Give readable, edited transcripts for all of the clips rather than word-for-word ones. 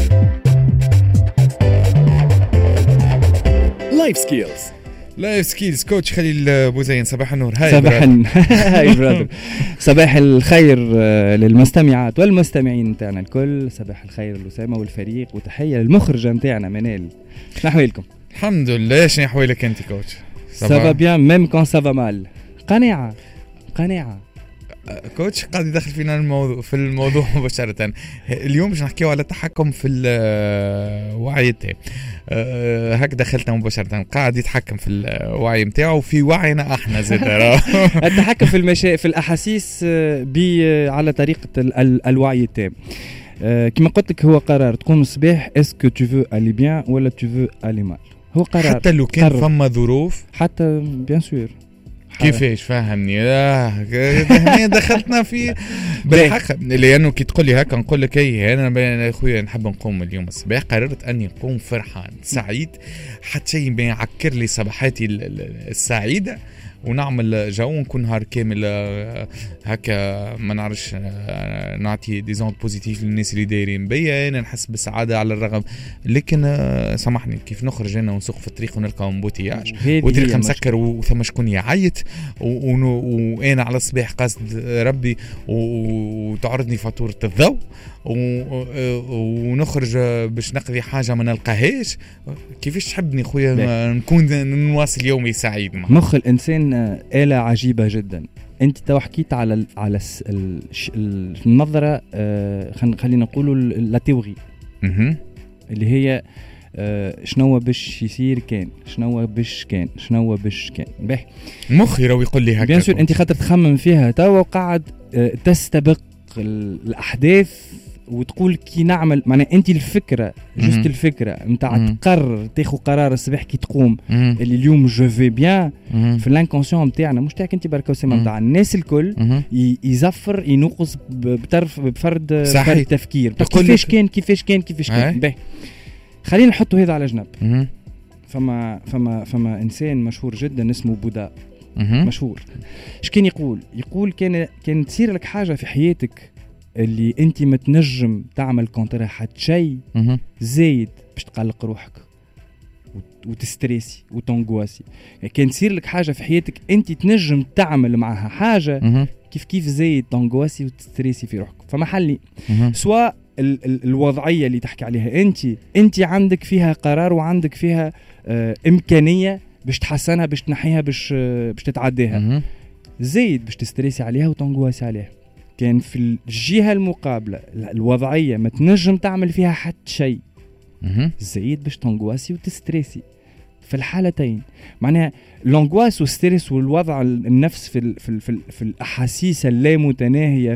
لايف سكيلز كوتش خليل بوزين. صباح النور. هاي برادر. صباح الخير للمستمعات والمستمعين تاعنا الكل. صباح الخير لأسامة والفريق، وتحية للمخرجة نتاعنا منال. شنو أحوالكم؟ الحمد لله. شنو أحوالك أنت كوتش؟ سافا بيان ميم كون سافا مال. قناعة كوتش قاعد يدخل فينا في الموضوع مباشرة. اليوم باش نحكيو على التحكم في الوعي تاعي. هك دخلتنا مباشرة. قاعد يتحكم في الوعي متاعه وفي وعينا احنا زاد. التحكم في الأحاسيس على طريقة الوعي التام. كما قلت لك هو قرار تقوم الصباح اسكو تو فو الي بيان ولا تو فو الي مال. هو قرار حتى لو كان فما ظروف، حتى بيان سور. كيفاش فهمني؟ دخلتنا في بالحق، لانه كي تقول لي هكا نقول لك اي انا اخويا نحب نقوم اليوم الصباح، قررت اني نقوم فرحان سعيد، حتى شيء ما يعكر لي صباحاتي السعيده، ونعمل جو ونكون نهار كامل هكا ما نعرفش نعطي ديزون بوزيتيف للناس اللي دايرين بيا، انا نحس بالسعاده على الرغم. لكن سامحني كيف نخرج انا ونسوق في الطريق ونلقى مبوتياج والطريق مسكر وثم شكون يعيط وانا على الصباح قصد ربي وتعرضني فاتوره الضوء ونخرج باش نقضي حاجه ما نلقاهاش. كيفاش تحبني خويا نكون نواصل يومي سعيد؟ مخ الانسان آلة عجيبه جدا. انت تو حكيت على النظره، خلينا نقولوا لا تيوري اللي هي شنو باش يصير كان، شنو باش كان باهي. مخي راهو يقول لي هكا بيان سور. انت خاطر تخمم فيها تو قاعد تستبق الاحداث وتقول كي نعمل، معناه انت الفكره جست الفكره نتاع تقرر تاخذ قرار الصباح كي تقوم اللي اليوم جو في بيان في الانكونسيون نتاعنا، مش تاعك انت برك وسيم نتاع الناس الكل يزفر ينقص بفرد تفكير. كيفاش كان باهي. خلينا نحطوا هذا على جنب. فما انسان مشهور جدا اسمه بودا، مشهور. اش كان يقول كان تصير لك حاجه في حياتك اللي انت ما تنجم تعمل كونترا حتى شيء زايد باش تقلق روحك وتستريسي وتنغواسي. يعني كان تصير لك حاجه في حياتك انت تنجم تعمل معها حاجه كيف زايد تنغواسي وتستريسي في روحك. فمحلي سواء الوضعيه اللي تحكي عليها انت عندك فيها قرار وعندك فيها امكانيه باش تحسنها، باش تنحيها، باش تتعديها، زايد باش تستريسي عليها وتنغواسي عليها. كان في الجهة المقابلة الوضعية ما تنجم تعمل فيها حتى شيء، زايد باش تنغواسي وتستريسي. في الحالتين معناها لونغواس والستريس والوضع النفس في الأحاسيس اللامتناهية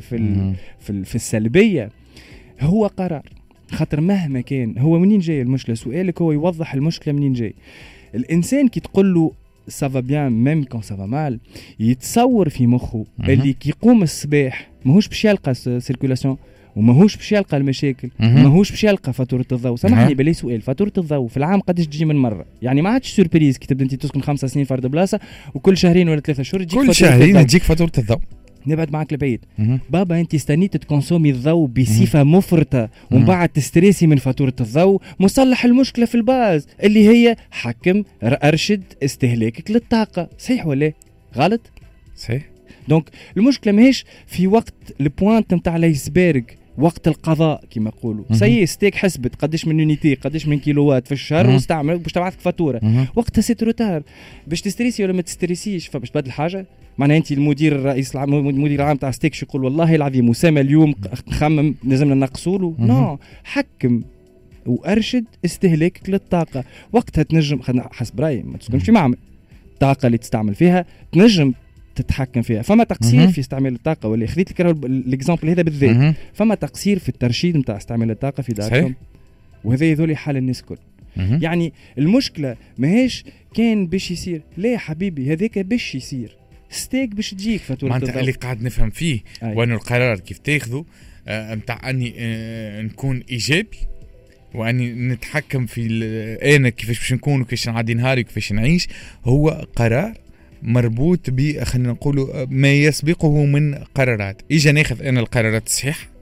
في السلبية هو قرار. خاطر مهما كان هو منين جاي المشكلة، سؤالك هو يوضح المشكلة منين جاي. الإنسان كي تقول له سافا بيان ميم كون سافا مال، يتصور في مخه اللي كي يقوم الصباح ماهوش باش يلقى سيركولاسيون وماهوش باش يلقى المشاكل وماهوش باش يلقى فاتورة الضوء. سامحني بالله سؤال، فاتورة الضوء في العام قداش تجي من مرة؟ يعني ما عادش سوربريز كي تبدا انت تسكن 5 سنين فرد بلاصة وكل شهرين ولا 3 شهور تجيك كل شهرين تجيك فاتورة الضوء. نبعد معك لبعيد. بابا انت استنيت تكونسومي الضوء بصفه مفرطه ومن بعد تستريسي من فاتوره الضوء. مصلح المشكله في الباز اللي هي حكم ارشد استهلاكك للطاقه. صحيح ولا غلط؟ صحيح. دونك المشكله ماهيش في وقت البوينت نتاع الايسبرغ، وقت القضاء كما يقولوا. سي ستيك حسبت قداش من يونيتي قداش من كيلووات في الشهر واستعمل باش تبعثك فاتوره. وقتها سي تروتار باش تستريسي ولا ما تستريسيش. فباش تبدل حاجه معناها انت المدير الرئيس المدير العام تاع ستيك يقول والله العظيم اسامه اليوم نخمم لازمنا نقصوا له. نو، حكم وارشد استهلاكك للطاقه. وقتها تنجم حسب رايي ما تسكنش في معمل، الطاقه اللي تستعمل فيها تنجم تتحكم فيها. فما تقصير في استعمال الطاقه، ولا خذيت لك الاكزامبل هذا بالذات. فما تقصير في الترشيد نتاع استعمال الطاقه في داركم، وهذا يذولي حال الناس كل. يعني المشكله ماهيش كان باش يصير، لا يا حبيبي هذاك باش يصير ستيك باش تجيك فاتوره الضوء. ما انت اللي قاعد نفهم فيه وانه القرار كيف تاخذه نتاع اني نكون ايجابي واني نتحكم في انا كيفاش باش نكون وكيفاش نعدي نهاري وكيفاش نعيش، هو قرار مربوط ب خلينا نقولوا ما يسبقه من قرارات. اجا ناخذ انا القرارات الصحيحه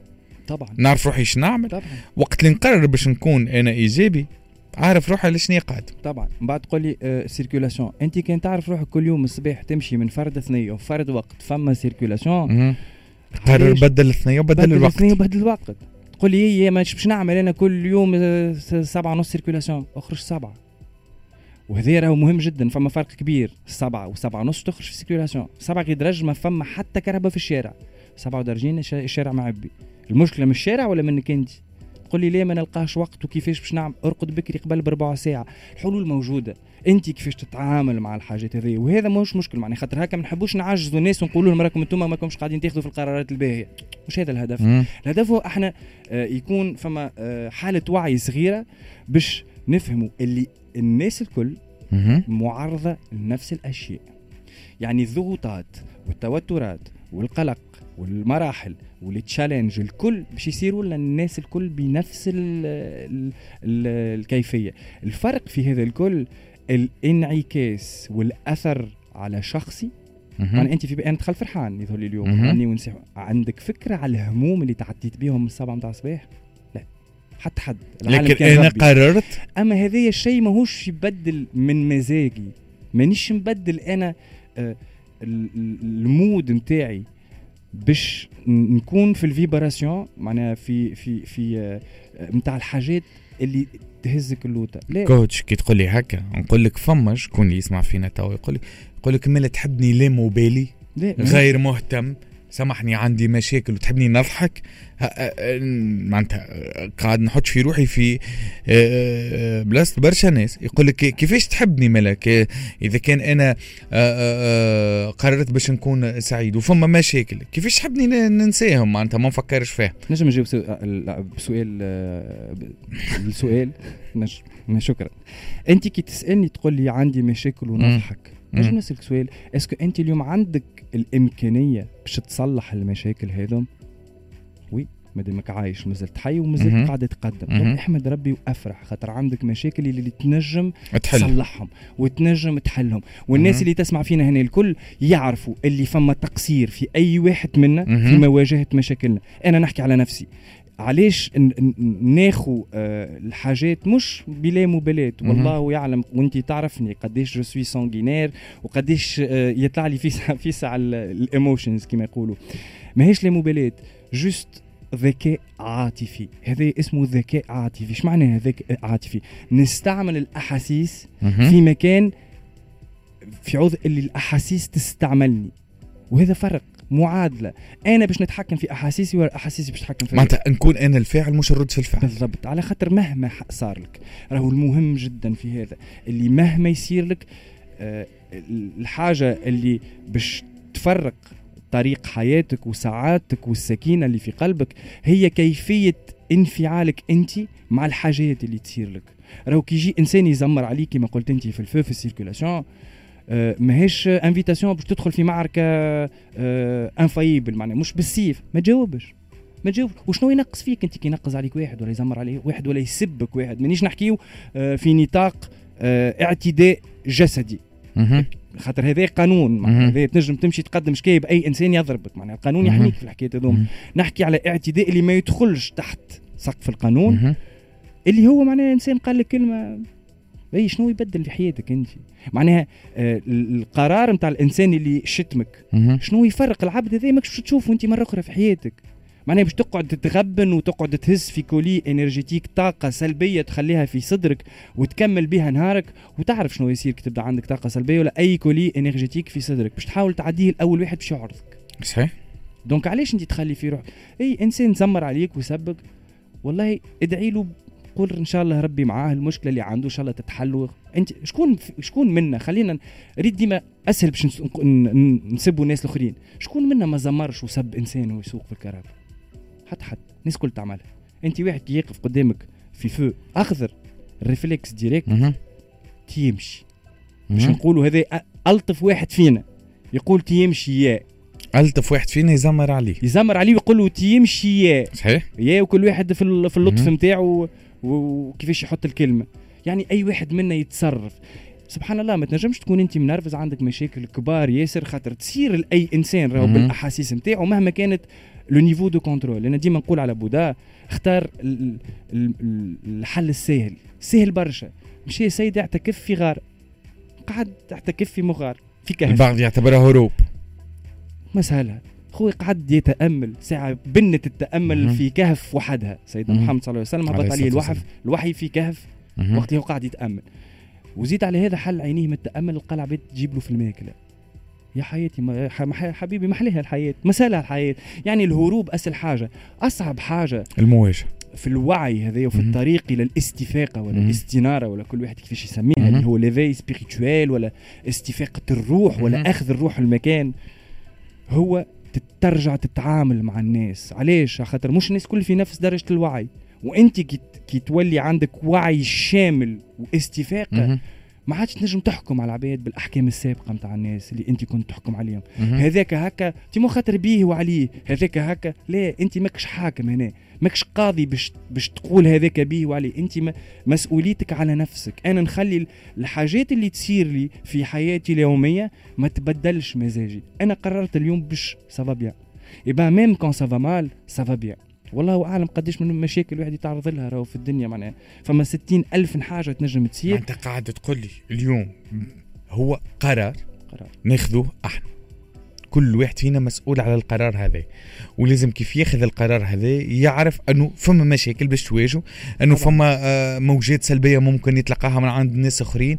طبعا نعرف روحي ايش نعمل طبعا. وقت اللي نقرر باش نكون انا ايجابي عارف روحي ليش قادم. طبعا من بعد تقول لي سيركيولاسيون، انت كان تعرف روحك كل يوم الصباح تمشي من فرد ثنيه وفرد وقت فما سيركيولاسيون، قرر بدل الثنيه وبدل الوقت. بدل الوقت. تقول لي هي مش باش نعمل انا كل يوم 7:30 سيركيولاسيون، اخرج 7. وهذا راهو مهم جدا، فما فرق كبير 7 و7:30 تخرج في سيركيولاسيون. 7 غير درج ما فما حتى كهرباء في الشارع، 7 درجين الشارع معبي. المشكله من الشارع ولا منك انت؟ تقول لي ليه ما نلقاش وقت وكيفاش باش نعمل؟ ارقد بكري قبل بربع ساعه. الحلول موجوده، انت كيفاش تتعامل مع الحاجات هذه، وهذا مش مشكل معني خاطر هكا ما نحبوش نعجزوا الناس ونقولوا لهم راكم انتم ماكمش قاعدين تاخذوا في القرارات الباهيه. مش هذا الهدف. الهدف هو احنا يكون فما حاله وعي صغيره باش نفهموا اللي الناس الكل معرضه لنفس الاشياء. يعني الضغوطات والتوترات والقلق والمراحل والتشالنج الكل باش يصيروا لنا الناس الكل بنفس الكيفية. الفرق في هذا الكل الانعكاس والأثر على شخصي. يعني أنت أنا دخل فرحان يظهر لي اليوم أني ونسي عندك فكرة على الهموم اللي تعديت بيهم من 7 متاع الصباح؟ لا حد لكن أنا قررت. أما هذا الشيء ماهوش يبدل من مزاجي، مانيش نبدل أنا المود متاعي باش نكون في الفيبراسيون معناها في متاع الحاجات اللي تهزك اللوطه. كوتش كي تقول لي هكا نقول لك فما شكون اللي يسمع فينا تو يقول لك مالا تحبني لا مبالي غير مهتم، سامحني عندي مشاكل وتحبني نضحك. معناتها قاعد نحط في روحي في بلاصه برشا ناس يقول لك كيفاش تحبني مالك اذا كان انا قررت باش نكون سعيد وفما مشاكل كيفاش تحبني ننساهم؟ معناتها ما نفكرش فيها. نجم نجيب السؤال نجم. شكرا. انت كي تسالني تقول لي عندي مشاكل ونضحك، نجم نسألك سؤال، اسكو انت اليوم عندك الامكانيه باش تصلح المشاكل هذم؟ وي مادامك عايش مازلت حي ومازلت قاعد تقدم، احمد ربي وافرح خاطر عندك مشاكل اللي تنجم تصلحهم وتنجم تحلهم. والناس اللي تسمع فينا هنا الكل يعرفوا اللي فما تقصير في اي واحد منا في مواجهه مشاكلنا. انا نحكي على نفسي، علاش ناخو الحاجات مش بلا مبالاة. والله يعلم وانت تعرفني قديش جو سوي سانغينير وقديش يطلع لي فيسع الايموشنز كما يقولوا. ماهيش لا مبالاة، جوست ذكاء عاطفي. هذا اسمه ذكاء عاطفي. ايش معنى ذكاء عاطفي؟ نستعمل الاحاسيس في مكان في عوض اللي الاحاسيس تستعملنا، وهذا فرق معادله. انا باش نتحكم في احاسيسي واحاسيسي باش تتحكم في معناتها نكون انا الفاعل مش الرد في الفعل. بالضبط. على خاطر مهما صار لك راهو المهم جدا في هذا اللي مهما يصير لك الحاجه اللي باش تفرق طريق حياتك وسعادتك والسكينه اللي في قلبك هي كيفيه انفعالك انت مع الحاجات اللي تصير لك. راهو كي يجي انسان يزمر عليك كما قلت انت في السيركولاسيون، ماهيش انفيتاسيون باش تدخل في معركه انفايبل، معناها مش بالسيف. ما تجاوبش وشنو ينقص فيك انت كي ينقص عليك واحد ولا يزمر عليه واحد ولا يسبك واحد. مانيش نحكيو في نطاق اعتداء جسدي، خاطر هذا قانون. هذا تنجم تمشي تقدم شكاية بأي إنسان يضربك، معناها القانون يحميك في الحكاية هذوم. نحكي على اعتداء اللي ما يدخلش تحت سقف القانون، اللي هو معناها إنسان قال لك كلمة اي شنو يبدل في حياتك انت. معناها القرار نتاع الانسان اللي شتمك شنو يفرق العبد هذا ماكش تشوفه انت مره اخرى في حياتك. معناها باش تقعد تتغبن وتقعد تهز في كولي انرجيتيك طاقه سلبيه تخليها في صدرك وتكمل بها نهارك، وتعرف شنو يصير كي تبدا عندك طاقه سلبيه ولا اي كولي انرجيتيك في صدرك باش تحاول تعديه الاول واحد باش يعرضك. صحيح. دونك علاش انت تخلي في روحك اي انسان زمر عليك ويسبك، والله ادعي له قول ان شاء الله ربي معاه المشكله اللي عنده ان شاء الله تتحل. انت شكون منا خلينا نريد ديما اسهل باش نسبوا الناس الاخرين. شكون منا ما زمرش وسب انسان ويسوق في الكراب؟ حتى الناس كل تعملها. انت واحد يقف قدامك في فو اخضر الريفلكس ديريكت تيمشي. باش نقولوا هذا الطف واحد فينا يقول تيمشي يا الطف واحد فينا يزمر عليه ويقول له تيمشي يا صحيح يا، وكل واحد في اللطف نتاعو وكيفاش يحط الكلمه. يعني اي واحد منا يتصرف. سبحان الله ما تنجمش تكون انت منرفز عندك مشاكل كبار ياسر خاطر تصير لاي انسان راهو بالاحاسيس نتاعو مهما كانت لو نيفو دو كنترول. انا ديما نقول على بودا اختار الحل السهل، سهل برشا. مشي سيد يعتكف في غار، قعد يعتكف في مغار في كهف، البعض يعتبرها هروب. مسهلها خوي، قعد يتأمل ساعة، بنت التأمل في كهف وحدها. سيدنا محمد صلى الله عليه وسلم هبط عليه الوحي في كهف وقت هو قاعد يتأمل. وزيد على هذا حل عينيه من التأمل، القلع بيت تجيب له في الماكلة. يا حياتي حبيبي محليها الحياة، مسالها الحياة. يعني الهروب أسهل حاجة، أصعب حاجة المواجهة في الوعي هذا وفي الطريق إلى الاستفاقة ولا الاستنارة ولا كل واحد كيفاش يسميها، اللي هو ليفي سبيريتوال ولا استفاقة الروح ولا أخذ الروح المكان، هو ترجع تتعامل مع الناس. علاش؟ خاطر مش الناس كل في نفس درجة الوعي، وانت كي تولي عندك وعي شامل واستفاقة ما عادش تنجم تحكم على العباد بالاحكام السابقه نتاع الناس اللي انت كنت تحكم عليهم. هذاك هكا تي خاطر بيه وعليه، هذاك هكا لا، انت ماكش حاكم هنا، ماكش قاضي باش تقول هذاك بيه وعليه. انت مسؤوليتك على نفسك. انا نخلي الحاجات اللي تصير لي في حياتي اليوميه ما تبدلش مزاجي. انا قررت اليوم باش سافا بيان، يبقى ميم كون سافا مال سافا بيان. والله أعلم قديش من المشاكل الواحد يتعرض لها راهو في الدنيا، معناها فما 60,000 حاجة تنجم تصير. أنت قاعد تقول لي اليوم هو قرار ناخذه احنا، كل واحد فينا مسؤول على القرار هذا، ولازم كيف ياخذ القرار هذا يعرف أنه فما مشاكل باش تواجه، أنه فما موجات سلبية ممكن يتلقاها من عند ناس آخرين.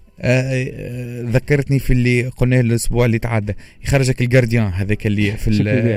ذكرتني في اللي قلناه الاسبوع اللي تعدى، يخرجك الجارديان هذاك اللي في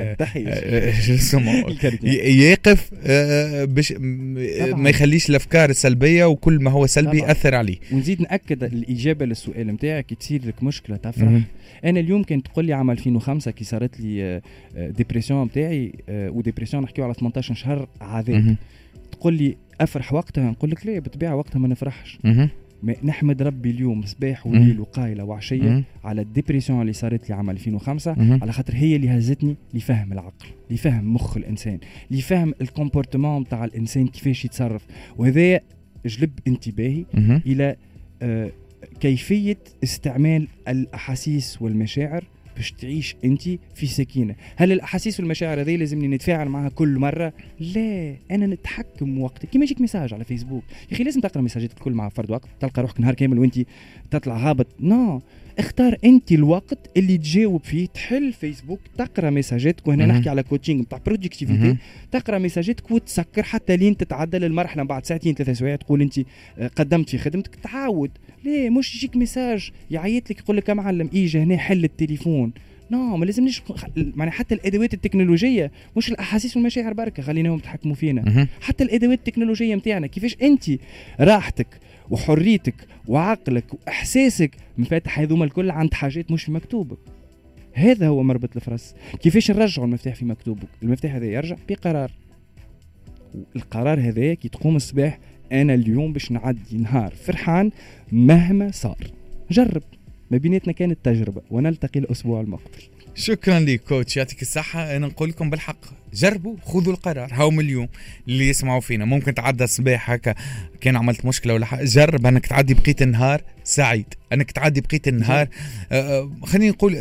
يقف باش ما يخليش الافكار السلبيه وكل ما هو سلبي ياثر عليه. ونزيد ناكد الاجابه للسؤال نتاعك، تصير لك مشكله تفرح. انا اليوم كنت تقول لي عام 2005 كي صارت لي ديبرسيون نتاعي، وديبرسيون نحكيو على 18 شهر عذاب، تقول لي افرح وقتها، نقول لك لا بالطبيعه وقتها ما نفرحش. نحمد ربي اليوم صباح وليل وقايلة وعشية على الديبريسيون اللي صارت لي عام 2005، على خاطر هي اللي هزتني لفهم العقل، لفهم مخ الإنسان، لفهم الكومبورتمون بتاع الإنسان كيفاش يتصرف. وهذا جلب انتباهي إلى كيفية استعمال الأحاسيس والمشاعر باش تعيش انت في سكينه. هل الاحاسيس والمشاعر هذه لازمني نتفاعل معها كل مره؟ لا، انا نتحكم وقتي. كيما يجيك ميساج على فيسبوك يا اخي لازم تقرا ميساجات الكل مع فرد وقت، تلقى روحك نهار كامل وانت تطلع هابط. نو، اختار انت الوقت اللي تجاوب فيه، تحل فيسبوك، تقرا ميساجاتك. وهنا نحكي على كوتشينج نتاع برودكتيفيتي، تقرا ميساجاتك وتسكر حتى لين تتعدل المرحله. بعد ساعتين 3 سوايع تقول انت قدمت في خدمتك، تعاود. ليه مش يجيك ميساج يعيط لك يقول لك يا معلم ايجي هنا حل التليفون؟ ما لازمنيش يعني حتى الادوات التكنولوجيه، مش الاحاسيس والمشاعر بركه خليناهم يتحكموا فينا. حتى الادوات التكنولوجيه نتاعنا كيفاش انت راحتك وحريتك وعقلك واحساسك مفاتح هذوما الكل عند حاجات مش في مكتوبك. هذا هو مربط الفرس. كيفاش نرجعوا المفتاح في مكتوبك؟ المفتاح هذا يرجع بقرار، القرار هذا كي تقوم الصباح انا اليوم باش نعدي نهار فرحان مهما صار. جرب، ما بيناتنا كانت تجربة، ونلتقي الأسبوع المقبل. شكرا لك كوتش، يعطيك الصحة. أنا نقول لكم بالحق جربوا، خذوا القرار. هاو اليوم اللي يسمعوا فينا ممكن تعدى الصباح هكا كان عملت مشكلة ولا حاجة، جرب أنك تعدي بقية النهار سعيد، أنك تعدي بقية النهار خلينا نقول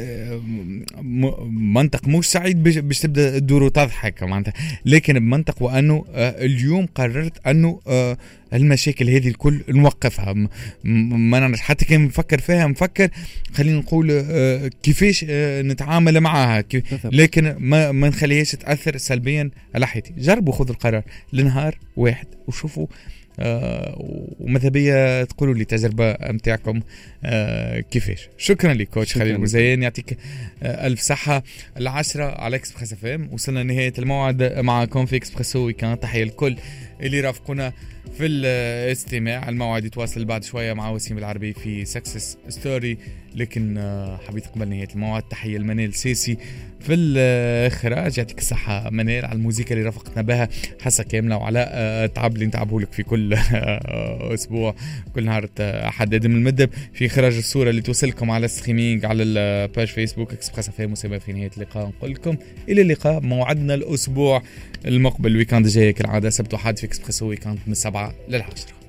منطق مش سعيد باش تبدأ تدور وتضحك معناتها، لكن بمنطق وأنه اليوم قررت أنه المشاكل هذه الكل نوقفها. ما نعرفش حتى كان نفكر فيها، نفكر خلينا نقول كيفاش نتعامل معها، لكن ما نخليهاش تأثر سلبيا على حياتي. جربوا خذوا القرار لنهار واحد وشوفوا، وماذا بيا تقولوا لي تجربة متاعكم كيفاش. شكرا لك كوتش خليل مزين، يعطيك ألف صحة. 10 على إكسبريس اف ام، وصلنا نهاية الموعد معكم في إكسبريسو ويكان. تحية الكل اللي رافقونا في الاستماع. الموعد يتواصل بعد شوية مع وسيم العربي في سكسس ستوري، لكن حبيت قبل نهاية الموعد تحية المنال سيسي في الإخراج. يعطيك الصحة منال على الموسيقى اللي رافقتنا بها، حصة كاملة، وعلى تعب اللي نتعبه لك في كل أسبوع، كل نهار أحد من المدب في إخراج الصورة اللي توصلكم على الستريمينج على الباج فيسبوك إكسبريس اف ام. وسيما في نهاية اللقاء نقول لكم إلى اللقاء. موعدنا الأسبوع المقبل الويكاند جاي كالعادة سبت وحد في إكسبريسو ويكاند من 7 ل 10.